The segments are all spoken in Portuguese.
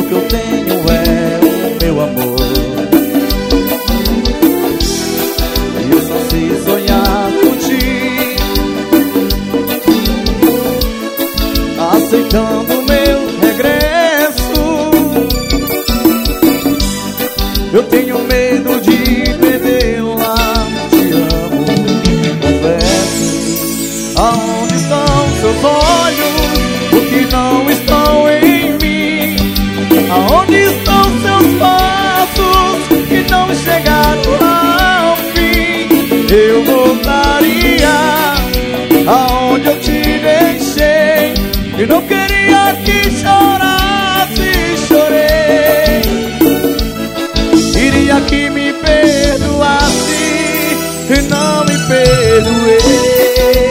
que eu tenho é o meu amor. Eu só sei sonhar contigo, aceitando meu regresso. Eu tenho medo de perdê-la. Te amo, confesso. Aonde estão seus olhos? Por que não estão em mim? Aonde estão seus passos que não chegaram ao fim? Eu voltaria aonde eu te deixei. E não queria que chorasse, chorei. Queria que me perdoasse e não me perdoei.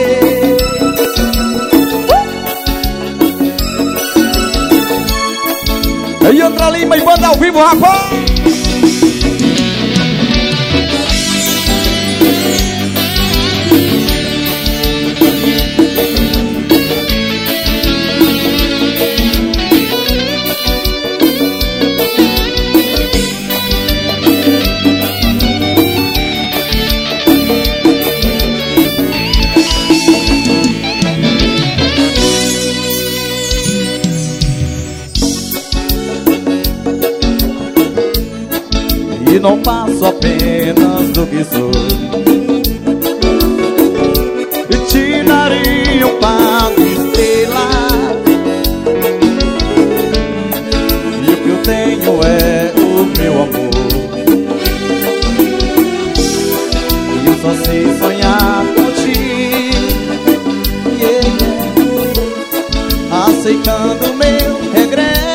E outra Lima e banda ao vivo, rapaz! E não passo apenas do que sou, e te daria um par de estrelas. E o que eu tenho é o meu amor. E eu só sei sonhar contigo, aceitando meu regresso.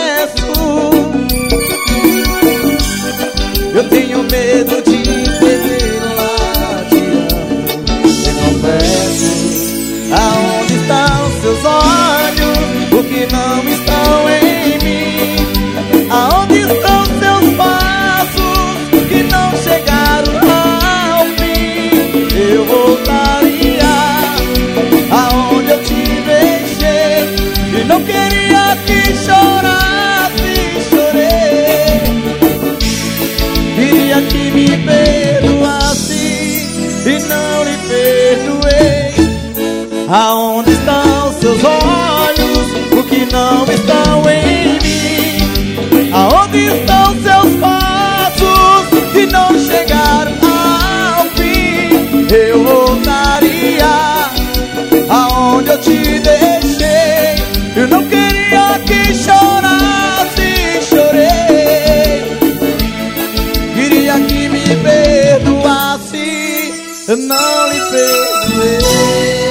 Eu tenho medo de perdê-la. Te amo, eu confesso. Aonde estão seus olhos? Por que não estão em mim? Aonde estão seus passos que não chegaram ao fim? Eu voltaria aonde eu te deixei. E não queria que chorasse, chorei. Queria que me perdoasse e não lhe perdoei. Aonde estão seus olhos? Por que não estão em mim? Aonde estão seus passos que não chegaram ao fim? Eu voltaria aonde eu te deixei. Eu não queria que chorasse, chorei. Queria que me perdoasse, eu não lhe perdoei.